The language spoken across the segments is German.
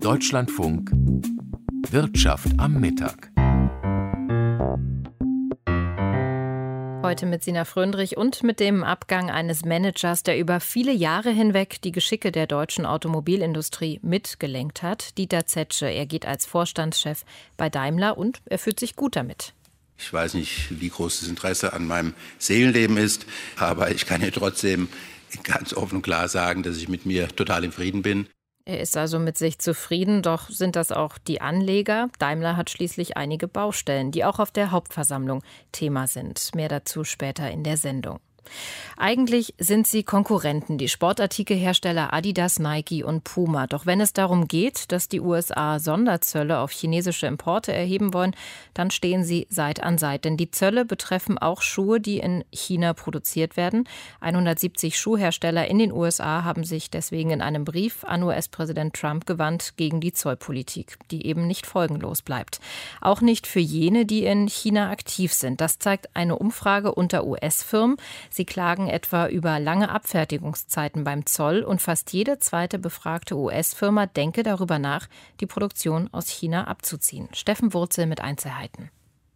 Deutschlandfunk Wirtschaft am Mittag. Heute mit Sina Fröndrich und mit dem Abgang eines Managers, der über viele Jahre hinweg die Geschicke der deutschen Automobilindustrie mitgelenkt hat. Dieter Zetsche, er geht als Vorstandschef bei Daimler und er fühlt sich gut damit. Ich weiß nicht, wie groß das Interesse an meinem Seelenleben ist, aber ich kann hier trotzdem ganz offen und klar sagen, dass ich mit mir total im Frieden bin. Er ist also mit sich zufrieden, doch sind das auch die Anleger. Daimler hat schließlich einige Baustellen, die auch auf der Hauptversammlung Thema sind. Mehr dazu später in der Sendung. Eigentlich sind sie Konkurrenten, die Sportartikelhersteller Adidas, Nike und Puma. Doch wenn es darum geht, dass die USA Sonderzölle auf chinesische Importe erheben wollen, dann stehen sie Seite an Seite. Denn die Zölle betreffen auch Schuhe, die in China produziert werden. 170 Schuhhersteller in den USA haben sich deswegen in einem Brief an US-Präsident Trump gewandt gegen die Zollpolitik, die eben nicht folgenlos bleibt. Auch nicht für jene, die in China aktiv sind. Das zeigt eine Umfrage unter US-Firmen. Sie klagen etwa über lange Abfertigungszeiten beim Zoll und fast jede zweite befragte US-Firma denke darüber nach, die Produktion aus China abzuziehen. Steffen Wurzel mit Einzelheiten.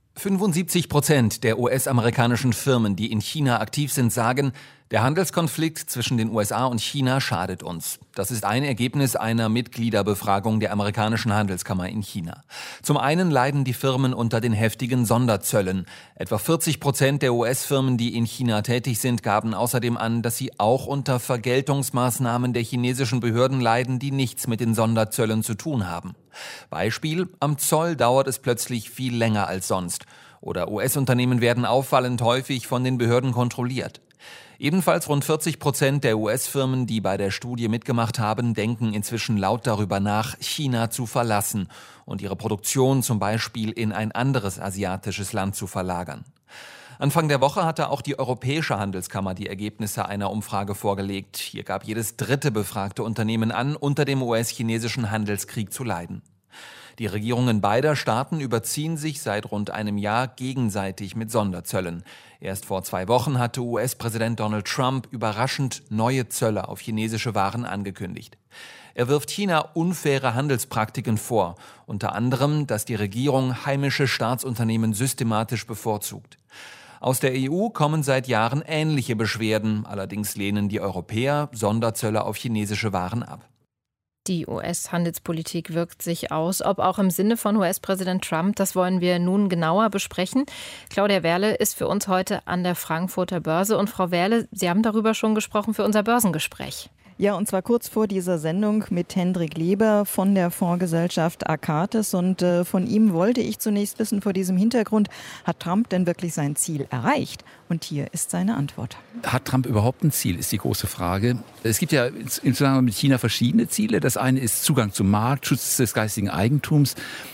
75% der US-amerikanischen Firmen, die in China aktiv sind, sagen, der Handelskonflikt zwischen den USA und China schadet uns. Das ist ein Ergebnis einer Mitgliederbefragung der amerikanischen Handelskammer in China. Zum einen leiden die Firmen unter den heftigen Sonderzöllen. Etwa 40% der US-Firmen, die in China tätig sind, gaben außerdem an, dass sie auch unter Vergeltungsmaßnahmen der chinesischen Behörden leiden, die nichts mit den Sonderzöllen zu tun haben. Beispiel: Am Zoll dauert es plötzlich viel länger als sonst. Oder US-Unternehmen werden auffallend häufig von den Behörden kontrolliert. Ebenfalls rund 40% der US-Firmen, die bei der Studie mitgemacht haben, denken inzwischen laut darüber nach, China zu verlassen und ihre Produktion zum Beispiel in ein anderes asiatisches Land zu verlagern. Anfang der Woche hatte auch die Europäische Handelskammer die Ergebnisse einer Umfrage vorgelegt. Hier gab jedes dritte befragte Unternehmen an, unter dem US-chinesischen Handelskrieg zu leiden. Die Regierungen beider Staaten überziehen sich seit rund einem Jahr gegenseitig mit Sonderzöllen. Erst vor 2 Wochen hatte US-Präsident Donald Trump überraschend neue Zölle auf chinesische Waren angekündigt. Er wirft China unfaire Handelspraktiken vor, unter anderem, dass die Regierung heimische Staatsunternehmen systematisch bevorzugt. Aus der EU kommen seit Jahren ähnliche Beschwerden, allerdings lehnen die Europäer Sonderzölle auf chinesische Waren ab. Die US-Handelspolitik wirkt sich aus, ob auch im Sinne von US-Präsident Trump. Das wollen wir nun genauer besprechen. Claudia Werle ist für uns heute an der Frankfurter Börse. Und Frau Werle, Sie haben darüber schon gesprochen für unser Börsengespräch. Ja, und zwar kurz vor dieser Sendung mit Hendrik Leber von der Fondsgesellschaft Arcatis. Und von ihm wollte ich zunächst wissen, vor diesem Hintergrund, hat Trump denn wirklich sein Ziel erreicht? Und hier ist seine Antwort. Hat Trump überhaupt ein Ziel, ist die große Frage. Es gibt ja im Zusammenhang mit China verschiedene Ziele. Das eine ist Zugang zum Markt, Schutz des geistigen Eigentums,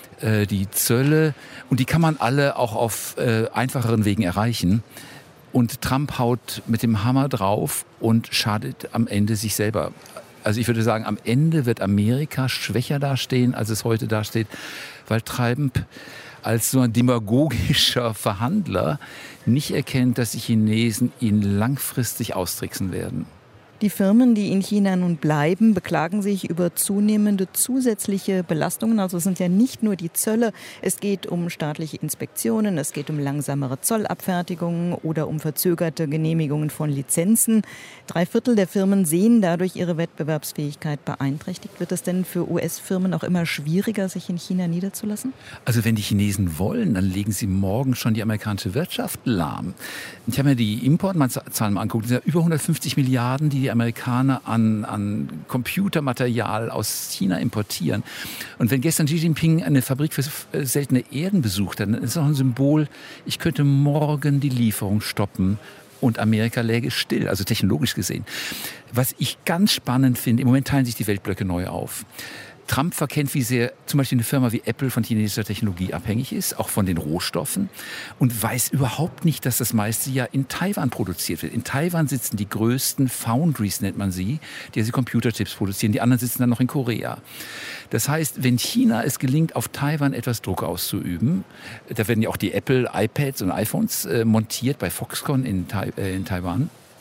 die Zölle. Und die kann man alle auch auf einfacheren Wegen erreichen. Und Trump haut mit dem Hammer drauf und schadet am Ende sich selber. Also ich würde sagen, am Ende wird Amerika schwächer dastehen, als es heute dasteht, weil Trump als so ein demagogischer Verhandler nicht erkennt, dass die Chinesen ihn langfristig austricksen werden. Die Firmen, die in China nun bleiben, beklagen sich über zunehmende zusätzliche Belastungen. Also es sind ja nicht nur die Zölle, es geht um staatliche Inspektionen, es geht um langsamere Zollabfertigungen oder um verzögerte Genehmigungen von Lizenzen. 3/4 der Firmen sehen dadurch ihre Wettbewerbsfähigkeit beeinträchtigt. Wird es denn für US-Firmen auch immer schwieriger, sich in China niederzulassen? Also wenn die Chinesen wollen, dann legen sie morgen schon die amerikanische Wirtschaft lahm. Ich habe mir die Importzahlen mal angeguckt. Es sind ja über 150 Milliarden, die Amerikaner an Computermaterial aus China importieren. Und wenn gestern Xi Jinping eine Fabrik für seltene Erden besucht hat, dann ist das auch ein Symbol, ich könnte morgen die Lieferung stoppen und Amerika läge still, also technologisch gesehen. Was ich ganz spannend finde, im Moment teilen sich die Weltblöcke neu auf. Trump verkennt, wie sehr zum Beispiel eine Firma wie Apple von chinesischer Technologie abhängig ist, auch von den Rohstoffen, und weiß überhaupt nicht, dass das meiste ja in Taiwan produziert wird. In Taiwan sitzen die größten Foundries, nennt man sie, die also Computerchips produzieren. Die anderen sitzen dann noch in Korea. Das heißt, wenn China es gelingt, auf Taiwan etwas Druck auszuüben, da werden ja auch die Apple iPads und iPhones montiert bei Foxconn in Taiwan,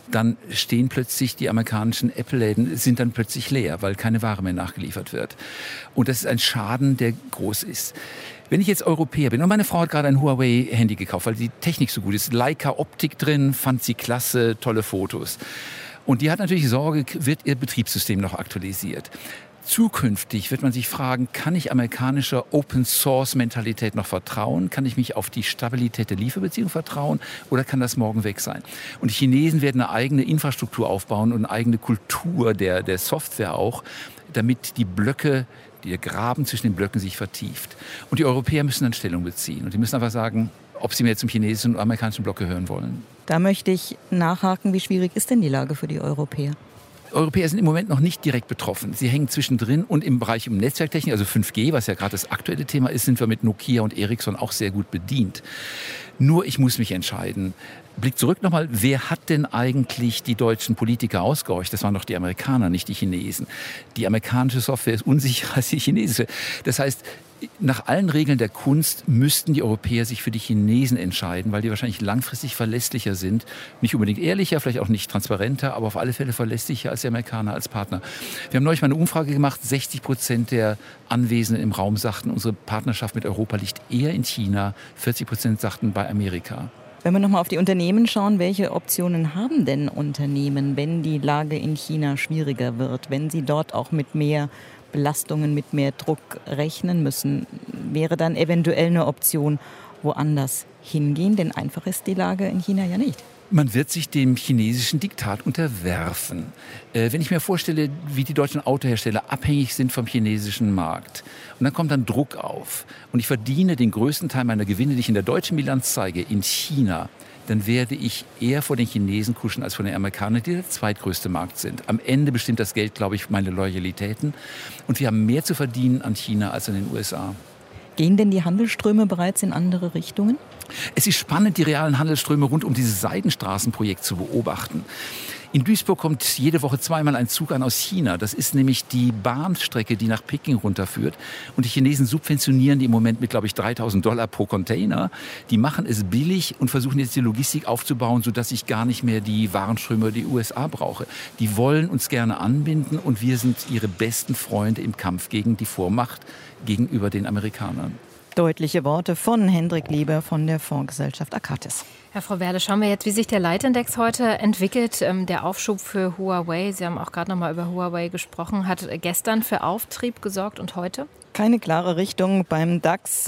dann stehen plötzlich die amerikanischen Apple-Läden, sind dann plötzlich leer, weil keine Ware mehr nachgeliefert wird. Und das ist ein Schaden, der groß ist. Wenn ich jetzt Europäer bin, und meine Frau hat gerade ein Huawei-Handy gekauft, weil die Technik so gut ist, Leica-Optik drin, fand sie klasse, tolle Fotos. Und die hat natürlich Sorge, wird ihr Betriebssystem noch aktualisiert? Zukünftig wird man sich fragen, kann ich amerikanischer Open-Source-Mentalität noch vertrauen? Kann ich mich auf die Stabilität der Lieferbeziehung vertrauen? Oder kann das morgen weg sein? Und die Chinesen werden eine eigene Infrastruktur aufbauen und eine eigene Kultur der Software auch, damit die Blöcke, der Graben zwischen den Blöcken sich vertieft. Und die Europäer müssen dann Stellung beziehen. Und die müssen einfach sagen, ob sie mehr zum chinesischen und amerikanischen Block gehören wollen. Da möchte ich nachhaken, wie schwierig ist denn die Lage für die Europäer? Europäer sind im Moment noch nicht direkt betroffen. Sie hängen zwischendrin und im Bereich um Netzwerktechnik, also 5G, was ja gerade das aktuelle Thema ist, sind wir mit Nokia und Ericsson auch sehr gut bedient. Nur ich muss mich entscheiden. Blick zurück nochmal, wer hat denn eigentlich die deutschen Politiker ausgehorcht? Das waren doch die Amerikaner, nicht die Chinesen. Die amerikanische Software ist unsicherer als die chinesische. Das heißt, nach allen Regeln der Kunst müssten die Europäer sich für die Chinesen entscheiden, weil die wahrscheinlich langfristig verlässlicher sind. Nicht unbedingt ehrlicher, vielleicht auch nicht transparenter, aber auf alle Fälle verlässlicher als die Amerikaner als Partner. Wir haben neulich mal eine Umfrage gemacht, 60% der Anwesenden im Raum sagten, unsere Partnerschaft mit Europa liegt eher in China, 40% sagten bei Amerika. Wenn wir nochmal auf die Unternehmen schauen, welche Optionen haben denn Unternehmen, wenn die Lage in China schwieriger wird, wenn sie dort auch mit mehr Belastungen, mit mehr Druck rechnen müssen? Wäre dann eventuell eine Option, woanders hingehen? Denn einfach ist die Lage in China ja nicht. Man wird sich dem chinesischen Diktat unterwerfen. Wenn ich mir vorstelle, wie die deutschen Autohersteller abhängig sind vom chinesischen Markt und dann kommt dann Druck auf und ich verdiene den größten Teil meiner Gewinne, die ich in der deutschen Bilanz zeige, in China, dann werde ich eher vor den Chinesen kuschen als vor den Amerikanern, die der zweitgrößte Markt sind. Am Ende bestimmt das Geld, glaube ich, meine Loyalitäten. Und wir haben mehr zu verdienen an China als an den USA. Gehen denn die Handelsströme bereits in andere Richtungen? Es ist spannend, die realen Handelsströme rund um dieses Seidenstraßenprojekt zu beobachten. In Duisburg kommt jede Woche zweimal ein Zug an aus China. Das ist nämlich die Bahnstrecke, die nach Peking runterführt. Und die Chinesen subventionieren die im Moment mit, glaube ich, $3.000 pro Container. Die machen es billig und versuchen jetzt die Logistik aufzubauen, sodass ich gar nicht mehr die Warenströme die USA brauche. Die wollen uns gerne anbinden und wir sind ihre besten Freunde im Kampf gegen die Vormacht gegenüber den Amerikanern. Deutliche Worte von Hendrik Lieber von der Fondsgesellschaft Akatis. Herr Frau Werle, schauen wir jetzt, wie sich der Leitindex heute entwickelt. Der Aufschub für Huawei, Sie haben auch gerade noch mal über Huawei gesprochen, hat gestern für Auftrieb gesorgt und heute? Keine klare Richtung beim DAX.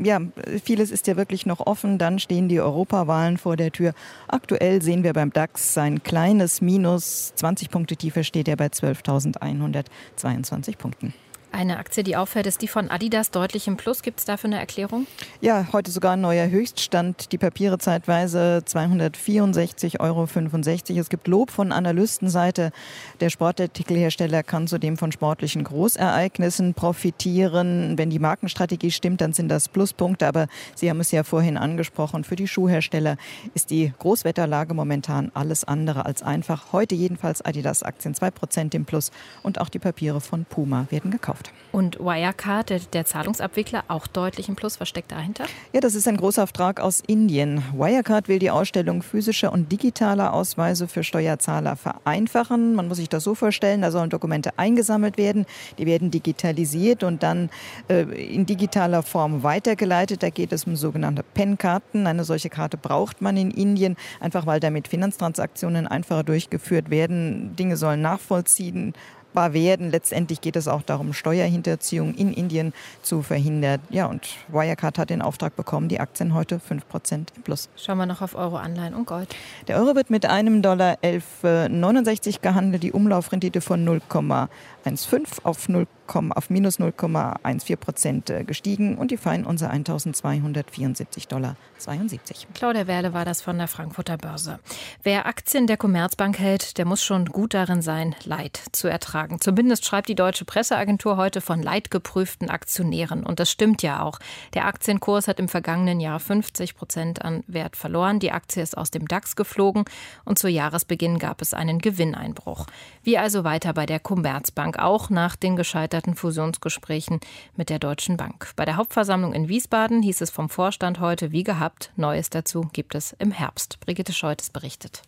Vieles ist ja wirklich noch offen. Dann stehen die Europawahlen vor der Tür. Aktuell sehen wir beim DAX ein kleines Minus. 20 Punkte tiefer steht er bei 12.122 Punkten. Eine Aktie, die auffällt, ist die von Adidas, deutlich im Plus. Gibt es dafür eine Erklärung? Ja, heute sogar ein neuer Höchststand. Die Papiere zeitweise 264,65 €. Es gibt Lob von Analystenseite. Der Sportartikelhersteller kann zudem von sportlichen Großereignissen profitieren. Wenn die Markenstrategie stimmt, dann sind das Pluspunkte. Aber Sie haben es ja vorhin angesprochen, für die Schuhhersteller ist die Großwetterlage momentan alles andere als einfach. Heute jedenfalls Adidas-Aktien 2% im Plus und auch die Papiere von Puma werden gekauft. Und Wirecard, der Zahlungsabwickler, auch deutlich im Plus. Was steckt dahinter? Ja, das ist ein Großauftrag aus Indien. Wirecard will die Ausstellung physischer und digitaler Ausweise für Steuerzahler vereinfachen. Man muss sich das so vorstellen, da sollen Dokumente eingesammelt werden, die werden digitalisiert und dann in digitaler Form weitergeleitet. Da geht es um sogenannte PAN-Karten. Eine solche Karte braucht man in Indien, einfach weil damit Finanztransaktionen einfacher durchgeführt werden. Dinge sollen nachvollziehen werden. Letztendlich geht es auch darum, Steuerhinterziehung in Indien zu verhindern. Ja, und Wirecard hat den Auftrag bekommen, die Aktien heute 5% im Plus. Schauen wir noch auf Euro, Anleihen und Gold. Der Euro wird mit einem Dollar 11,69 gehandelt, die Umlaufrendite von 0,15 auf minus 0,14% gestiegen und die Feinunze $1.274,72. Claudia Werle war das von der Frankfurter Börse. Wer Aktien der Commerzbank hält, der muss schon gut darin sein, Leid zu ertragen. Zumindest schreibt die Deutsche Presseagentur heute von leidgeprüften Aktionären. Und das stimmt ja auch. Der Aktienkurs hat im vergangenen Jahr 50% an Wert verloren. Die Aktie ist aus dem DAX geflogen und zu Jahresbeginn gab es einen Gewinneinbruch. Wie also weiter bei der Commerzbank, auch nach den gescheiterten Fusionsgesprächen mit der Deutschen Bank. Bei der Hauptversammlung in Wiesbaden hieß es vom Vorstand heute wie gehabt, Neues dazu gibt es im Herbst. Brigitte Scheutes berichtet.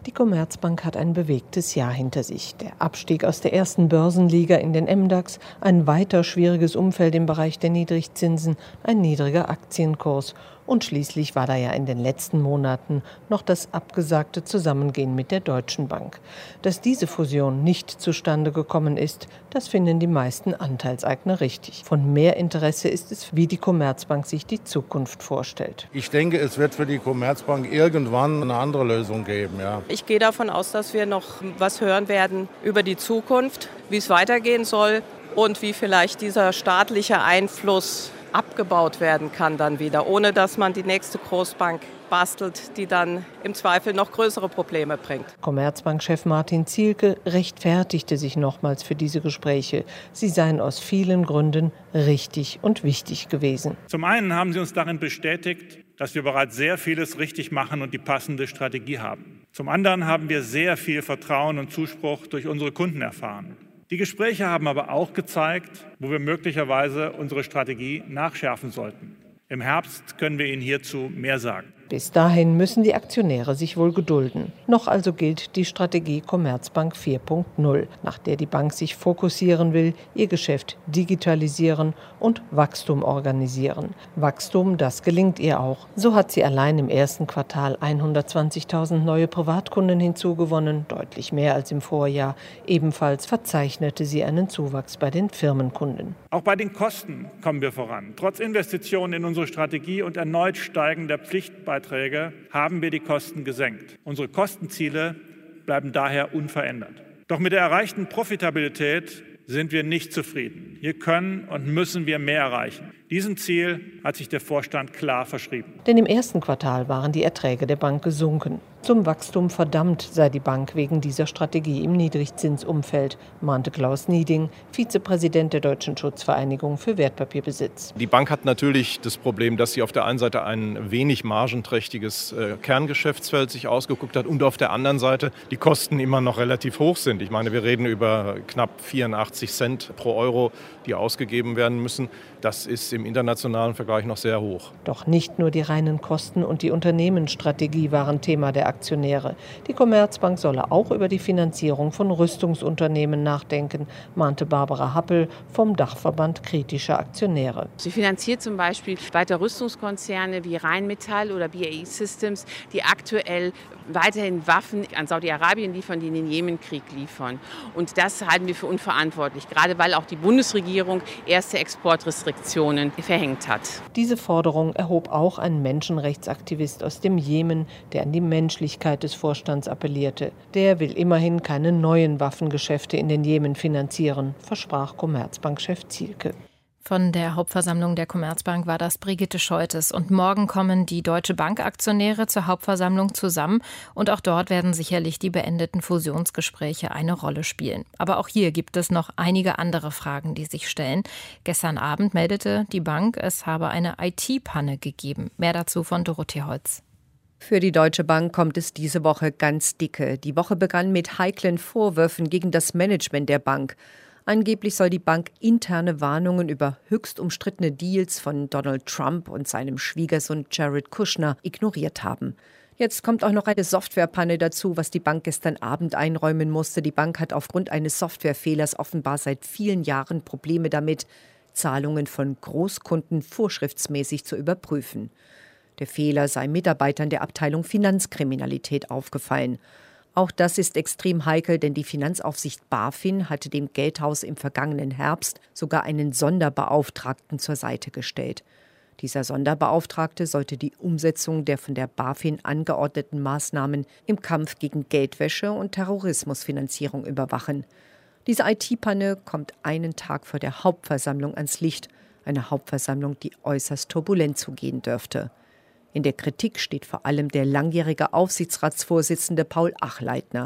Die Commerzbank hat ein bewegtes Jahr hinter sich. Der Abstieg aus der ersten Börsenliga in den MDAX, ein weiter schwieriges Umfeld im Bereich der Niedrigzinsen, ein niedriger Aktienkurs. Und schließlich war da ja in den letzten Monaten noch das abgesagte Zusammengehen mit der Deutschen Bank. Dass diese Fusion nicht zustande gekommen ist, das finden die meisten Anteilseigner richtig. Von mehr Interesse ist es, wie die Commerzbank sich die Zukunft vorstellt. Ich denke, es wird für die Commerzbank irgendwann eine andere Lösung geben. Ja. Ich gehe davon aus, dass wir noch was hören werden über die Zukunft, wie es weitergehen soll und wie vielleicht dieser staatliche Einfluss abgebaut werden kann dann wieder, ohne dass man die nächste Großbank bastelt, die dann im Zweifel noch größere Probleme bringt. Commerzbank-Chef Martin Zielke rechtfertigte sich nochmals für diese Gespräche. Sie seien aus vielen Gründen richtig und wichtig gewesen. Zum einen haben sie uns darin bestätigt, dass wir bereits sehr vieles richtig machen und die passende Strategie haben. Zum anderen haben wir sehr viel Vertrauen und Zuspruch durch unsere Kunden erfahren. Die Gespräche haben aber auch gezeigt, wo wir möglicherweise unsere Strategie nachschärfen sollten. Im Herbst können wir Ihnen hierzu mehr sagen. Bis dahin müssen die Aktionäre sich wohl gedulden. Noch also gilt die Strategie Commerzbank 4.0, nach der die Bank sich fokussieren will, ihr Geschäft digitalisieren und Wachstum organisieren. Wachstum, das gelingt ihr auch. So hat sie allein im ersten Quartal 120.000 neue Privatkunden hinzugewonnen, deutlich mehr als im Vorjahr. Ebenfalls verzeichnete sie einen Zuwachs bei den Firmenkunden. Auch bei den Kosten kommen wir voran. Trotz Investitionen in unsere Strategie und erneut steigender Pflichtbeiträge haben wir die Kosten gesenkt. Unsere Kostenziele bleiben daher unverändert. Doch mit der erreichten Profitabilität sind wir nicht zufrieden. Hier können und müssen wir mehr erreichen. Diesem Ziel hat sich der Vorstand klar verschrieben. Denn im ersten Quartal waren die Erträge der Bank gesunken. Zum Wachstum verdammt sei die Bank wegen dieser Strategie im Niedrigzinsumfeld, mahnte Klaus Nieding, Vizepräsident der Deutschen Schutzvereinigung für Wertpapierbesitz. Die Bank hat natürlich das Problem, dass sie auf der einen Seite ein wenig margenträchtiges Kerngeschäftsfeld sich ausgeguckt hat und auf der anderen Seite die Kosten immer noch relativ hoch sind. Ich meine, wir reden über knapp 84 Cent pro Euro, die ausgegeben werden müssen. Das ist im internationalen Vergleich noch sehr hoch. Doch nicht nur die reinen Kosten und die Unternehmensstrategie waren Thema der Aktionäre. Die Commerzbank solle auch über die Finanzierung von Rüstungsunternehmen nachdenken, mahnte Barbara Happel vom Dachverband kritischer Aktionäre. Sie finanziert zum Beispiel weiter Rüstungskonzerne wie Rheinmetall oder BAE Systems, die aktuell weiterhin Waffen an Saudi-Arabien liefern, die in den Jemenkrieg liefern. Und das halten wir für unverantwortlich, gerade weil auch die Bundesregierung erste Exportrestriktionen verhängt hat. Diese Forderung erhob auch ein Menschenrechtsaktivist aus dem Jemen, der an die Menschlichkeit des Vorstands appellierte. Der will immerhin keine neuen Waffengeschäfte in den Jemen finanzieren, versprach Commerzbank-Chef Zielke. Von der Hauptversammlung der Commerzbank war das Brigitte Scheutes. Und morgen kommen die Deutsche Bank-Aktionäre zur Hauptversammlung zusammen. Und auch dort werden sicherlich die beendeten Fusionsgespräche eine Rolle spielen. Aber auch hier gibt es noch einige andere Fragen, die sich stellen. Gestern Abend meldete die Bank, es habe eine IT-Panne gegeben. Mehr dazu von Dorothee Holz. Für die Deutsche Bank kommt es diese Woche ganz dicke. Die Woche begann mit heiklen Vorwürfen gegen das Management der Bank. Angeblich soll die Bank interne Warnungen über höchst umstrittene Deals von Donald Trump und seinem Schwiegersohn Jared Kushner ignoriert haben. Jetzt kommt auch noch eine Softwarepanne dazu, was die Bank gestern Abend einräumen musste. Die Bank hat aufgrund eines Softwarefehlers offenbar seit vielen Jahren Probleme damit, Zahlungen von Großkunden vorschriftsmäßig zu überprüfen. Der Fehler sei Mitarbeitern der Abteilung Finanzkriminalität aufgefallen. Auch das ist extrem heikel, denn die Finanzaufsicht BaFin hatte dem Geldhaus im vergangenen Herbst sogar einen Sonderbeauftragten zur Seite gestellt. Dieser Sonderbeauftragte sollte die Umsetzung der von der BaFin angeordneten Maßnahmen im Kampf gegen Geldwäsche und Terrorismusfinanzierung überwachen. Diese IT-Panne kommt einen Tag vor der Hauptversammlung ans Licht, eine Hauptversammlung, die äußerst turbulent zugehen dürfte. In der Kritik steht vor allem der langjährige Aufsichtsratsvorsitzende Paul Achleitner.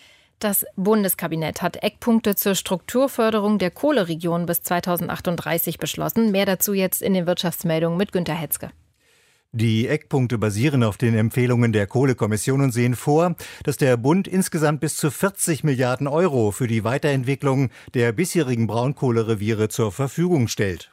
Das Bundeskabinett hat Eckpunkte zur Strukturförderung der Kohleregion bis 2038 beschlossen. Mehr dazu jetzt in den Wirtschaftsmeldungen mit Günter Hetzke. Die Eckpunkte basieren auf den Empfehlungen der Kohlekommission und sehen vor, dass der Bund insgesamt bis zu 40 Milliarden Euro für die Weiterentwicklung der bisherigen Braunkohlereviere zur Verfügung stellt.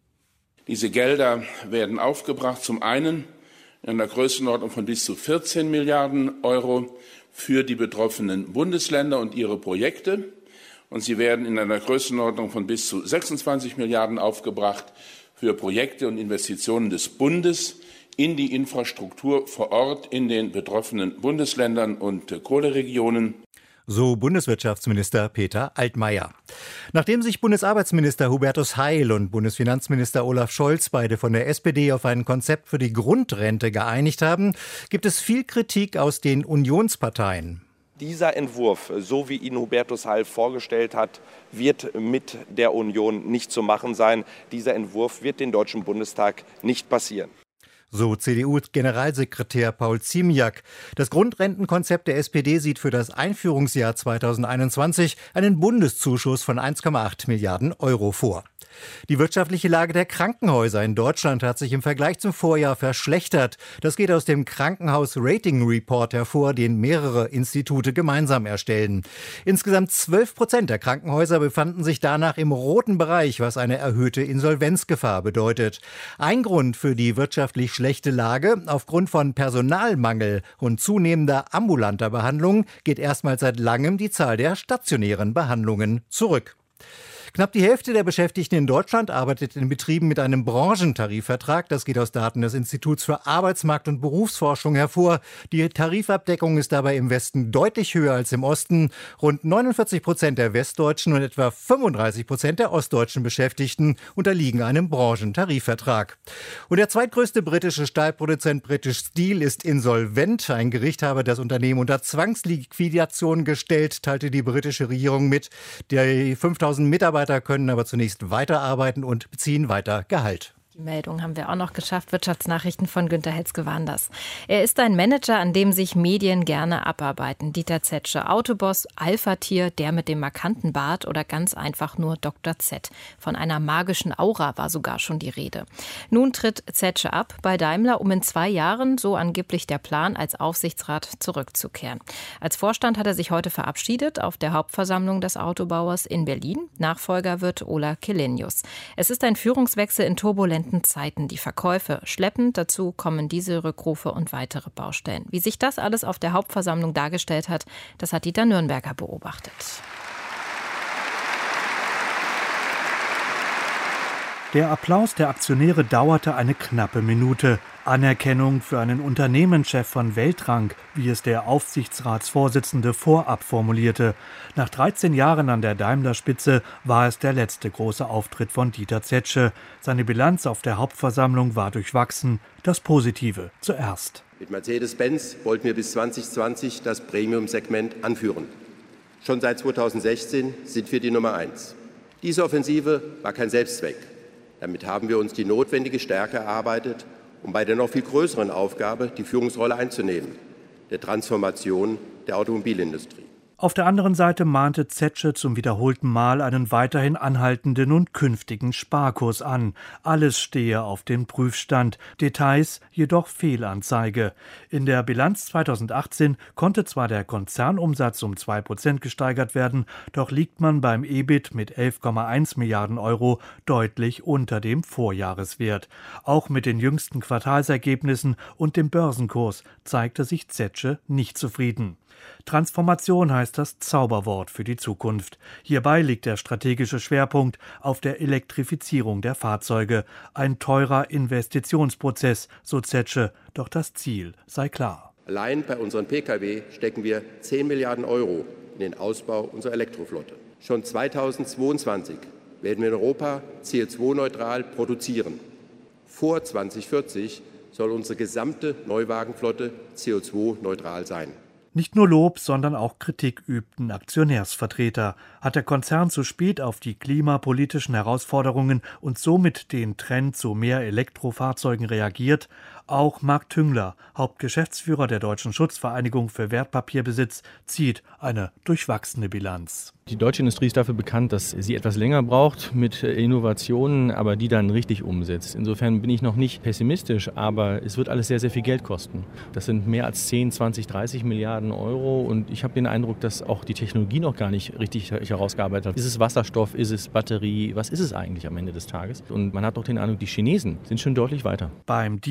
Diese Gelder werden aufgebracht, zum einen in einer Größenordnung von bis zu 14 Milliarden Euro, für die betroffenen Bundesländer und ihre Projekte. Und sie werden in einer Größenordnung von bis zu 26 Milliarden aufgebracht für Projekte und Investitionen des Bundes in die Infrastruktur vor Ort in den betroffenen Bundesländern und Kohleregionen. So Bundeswirtschaftsminister Peter Altmaier. Nachdem sich Bundesarbeitsminister Hubertus Heil und Bundesfinanzminister Olaf Scholz beide von der SPD auf ein Konzept für die Grundrente geeinigt haben, gibt es viel Kritik aus den Unionsparteien. Dieser Entwurf, so wie ihn Hubertus Heil vorgestellt hat, wird mit der Union nicht zu machen sein. Dieser Entwurf wird den Deutschen Bundestag nicht passieren. So CDU-Generalsekretär Paul Ziemiak. Das Grundrentenkonzept der SPD sieht für das Einführungsjahr 2021 einen Bundeszuschuss von 1,8 Milliarden Euro vor. Die wirtschaftliche Lage der Krankenhäuser in Deutschland hat sich im Vergleich zum Vorjahr verschlechtert. Das geht aus dem Krankenhaus-Rating-Report hervor, den mehrere Institute gemeinsam erstellen. Insgesamt 12% der Krankenhäuser befanden sich danach im roten Bereich, was eine erhöhte Insolvenzgefahr bedeutet. Ein Grund für die wirtschaftlich schlechte Lage, aufgrund von Personalmangel und zunehmender ambulanter Behandlung, geht erstmals seit langem die Zahl der stationären Behandlungen zurück. Knapp die Hälfte der Beschäftigten in Deutschland arbeitet in Betrieben mit einem Branchentarifvertrag. Das geht aus Daten des Instituts für Arbeitsmarkt- und Berufsforschung hervor. Die Tarifabdeckung ist dabei im Westen deutlich höher als im Osten. Rund 49% der westdeutschen und etwa 35% der ostdeutschen Beschäftigten unterliegen einem Branchentarifvertrag. Und der zweitgrößte britische Stahlproduzent British Steel ist insolvent. Ein Gericht habe das Unternehmen unter Zwangsliquidation gestellt, teilte die britische Regierung mit. Die 5000 Mitarbeiter können aber zunächst weiterarbeiten und beziehen weiter Gehalt. Die Meldung haben wir auch noch geschafft. Wirtschaftsnachrichten von Günter Hetzke waren das. Er ist ein Manager, an dem sich Medien gerne abarbeiten. Dieter Zetsche, Autoboss, Alpha-Tier, der mit dem markanten Bart oder ganz einfach nur Dr. Z. Von einer magischen Aura war sogar schon die Rede. Nun tritt Zetsche ab bei Daimler, um in 2 Jahren, so angeblich der Plan, als Aufsichtsrat zurückzukehren. Als Vorstand hat er sich heute verabschiedet auf der Hauptversammlung des Autobauers in Berlin. Nachfolger wird Ola Källenius. Es ist ein Führungswechsel in turbulenten Zeiten, die Verkäufe schleppend, dazu kommen Dieselrückrufe und weitere Baustellen. Wie sich das alles auf der Hauptversammlung dargestellt hat, das hat Dieter Nürnberger beobachtet. Der Applaus der Aktionäre dauerte eine knappe Minute. Anerkennung für einen Unternehmenschef von Weltrang, wie es der Aufsichtsratsvorsitzende vorab formulierte. Nach 13 Jahren an der Daimler-Spitze war es der letzte große Auftritt von Dieter Zetsche. Seine Bilanz auf der Hauptversammlung war durchwachsen. Das Positive zuerst. Mit Mercedes-Benz wollten wir bis 2020 das Premium-Segment anführen. Schon seit 2016 sind wir die Nummer 1. Diese Offensive war kein Selbstzweck. Damit haben wir uns die notwendige Stärke erarbeitet, um bei der noch viel größeren Aufgabe die Führungsrolle einzunehmen, der Transformation der Automobilindustrie. Auf der anderen Seite mahnte Zetsche zum wiederholten Mal einen weiterhin anhaltenden und künftigen Sparkurs an. Alles stehe auf dem Prüfstand, Details jedoch Fehlanzeige. In der Bilanz 2018 konnte zwar der Konzernumsatz um 2% gesteigert werden, doch liegt man beim EBIT mit 11,1 Milliarden Euro deutlich unter dem Vorjahreswert. Auch mit den jüngsten Quartalsergebnissen und dem Börsenkurs zeigte sich Zetsche nicht zufrieden. Transformation heißt das Zauberwort für die Zukunft. Hierbei liegt der strategische Schwerpunkt auf der Elektrifizierung der Fahrzeuge. Ein teurer Investitionsprozess, so Zetsche, doch das Ziel sei klar. Allein bei unseren Pkw stecken wir 10 Milliarden Euro in den Ausbau unserer Elektroflotte. Schon 2022 werden wir in Europa CO2-neutral produzieren. Vor 2040 soll unsere gesamte Neuwagenflotte CO2-neutral sein. Nicht nur Lob, sondern auch Kritik übten Aktionärsvertreter. Hat der Konzern zu spät auf die klimapolitischen Herausforderungen und somit den Trend zu mehr Elektrofahrzeugen reagiert? Auch Marc Tüngler, Hauptgeschäftsführer der Deutschen Schutzvereinigung für Wertpapierbesitz, zieht eine durchwachsene Bilanz. Die deutsche Industrie ist dafür bekannt, dass sie etwas länger braucht mit Innovationen, aber die dann richtig umsetzt. Insofern bin ich noch nicht pessimistisch, aber es wird alles sehr, sehr viel Geld kosten. Das sind mehr als 10, 20, 30 Milliarden Euro und ich habe den Eindruck, dass auch die Technologie noch gar nicht richtig herausgearbeitet hat. Ist es Wasserstoff, ist es Batterie, was ist es eigentlich am Ende des Tages? Und man hat doch den Eindruck, die Chinesen sind schon deutlich weiter. Beim Dieselskandal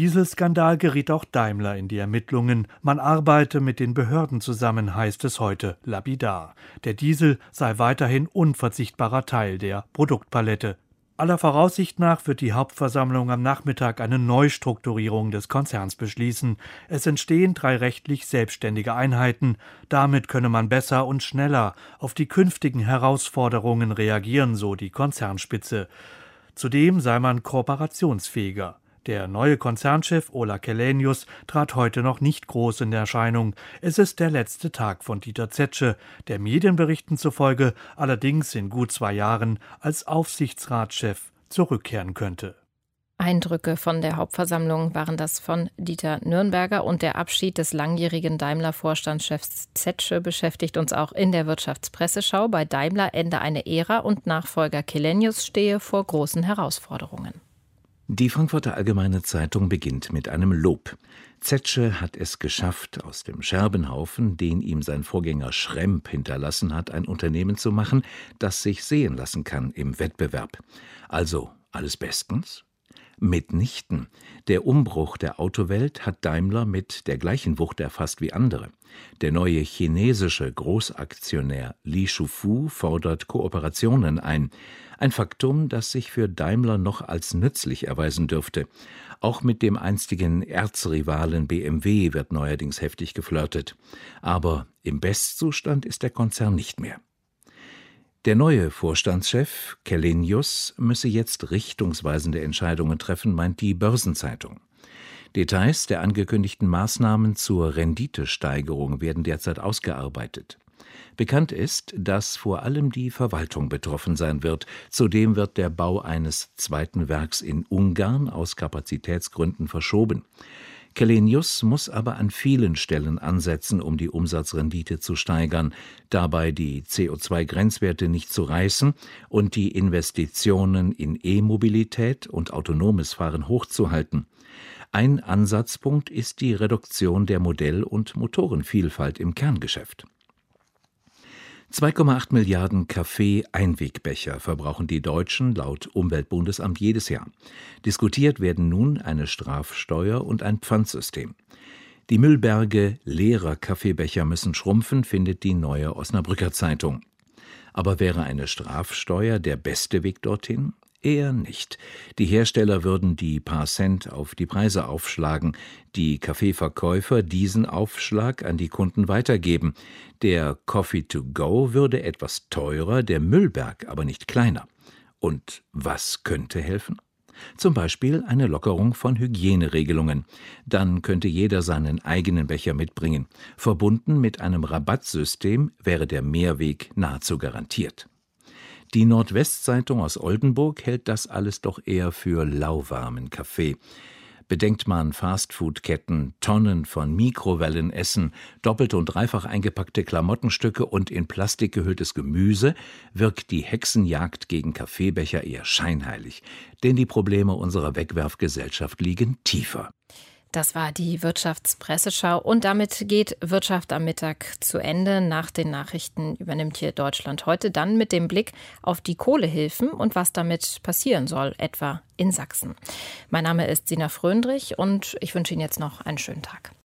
Skandal geriet auch Daimler in die Ermittlungen. Man arbeite mit den Behörden zusammen, heißt es heute lapidar. Der Diesel sei weiterhin unverzichtbarer Teil der Produktpalette. Aller Voraussicht nach wird die Hauptversammlung am Nachmittag eine Neustrukturierung des Konzerns beschließen. Es entstehen 3 rechtlich selbstständige Einheiten. Damit könne man besser und schneller auf die künftigen Herausforderungen reagieren, so die Konzernspitze. Zudem sei man kooperationsfähiger. Der neue Konzernchef Ola Källenius trat heute noch nicht groß in Erscheinung. Es ist der letzte Tag von Dieter Zetsche, der Medienberichten zufolge allerdings in gut 2 Jahren als Aufsichtsratschef zurückkehren könnte. Eindrücke von der Hauptversammlung waren das von Dieter Nürnberger, und der Abschied des langjährigen Daimler-Vorstandschefs Zetsche beschäftigt uns auch in der Wirtschaftspresseschau. Bei Daimler ende eine Ära und Nachfolger Källenius stehe vor großen Herausforderungen. Die Frankfurter Allgemeine Zeitung beginnt mit einem Lob. Zetsche hat es geschafft, aus dem Scherbenhaufen, den ihm sein Vorgänger Schrempp hinterlassen hat, ein Unternehmen zu machen, das sich sehen lassen kann im Wettbewerb. Also alles bestens? Mitnichten. Der Umbruch der Autowelt hat Daimler mit der gleichen Wucht erfasst wie andere. Der neue chinesische Großaktionär Li Shufu fordert Kooperationen ein. Ein Faktum, das sich für Daimler noch als nützlich erweisen dürfte. Auch mit dem einstigen Erzrivalen BMW wird neuerdings heftig geflirtet. Aber im Bestzustand ist der Konzern nicht mehr. Der neue Vorstandschef, Källenius, müsse jetzt richtungsweisende Entscheidungen treffen, meint die Börsenzeitung. Details der angekündigten Maßnahmen zur Renditesteigerung werden derzeit ausgearbeitet. Bekannt ist, dass vor allem die Verwaltung betroffen sein wird. Zudem wird der Bau eines zweiten Werks in Ungarn aus Kapazitätsgründen verschoben. Källenius muss aber an vielen Stellen ansetzen, um die Umsatzrendite zu steigern, dabei die CO2-Grenzwerte nicht zu reißen und die Investitionen in E-Mobilität und autonomes Fahren hochzuhalten. Ein Ansatzpunkt ist die Reduktion der Modell- und Motorenvielfalt im Kerngeschäft. 2,8 Milliarden Kaffee-Einwegbecher verbrauchen die Deutschen laut Umweltbundesamt jedes Jahr. Diskutiert werden nun eine Strafsteuer und ein Pfandsystem. Die Müllberge leerer Kaffeebecher müssen schrumpfen, findet die Neue Osnabrücker Zeitung. Aber wäre eine Strafsteuer der beste Weg dorthin? Eher nicht. Die Hersteller würden die paar Cent auf die Preise aufschlagen, die Kaffeeverkäufer diesen Aufschlag an die Kunden weitergeben. Der Coffee to go würde etwas teurer, der Müllberg aber nicht kleiner. Und was könnte helfen? Zum Beispiel eine Lockerung von Hygieneregelungen. Dann könnte jeder seinen eigenen Becher mitbringen. Verbunden mit einem Rabattsystem wäre der Mehrweg nahezu garantiert. Die Nordwestzeitung aus Oldenburg hält das alles doch eher für lauwarmen Kaffee. Bedenkt man Fastfood-Ketten, Tonnen von Mikrowellenessen, doppelt und dreifach eingepackte Klamottenstücke und in Plastik gehülltes Gemüse, wirkt die Hexenjagd gegen Kaffeebecher eher scheinheilig. Denn die Probleme unserer Wegwerfgesellschaft liegen tiefer. Das war die Wirtschaftspresseschau, und damit geht Wirtschaft am Mittag zu Ende. Nach den Nachrichten übernimmt hier Deutschland heute dann mit dem Blick auf die Kohlehilfen und was damit passieren soll, etwa in Sachsen. Mein Name ist Sina Fröndrich und ich wünsche Ihnen jetzt noch einen schönen Tag.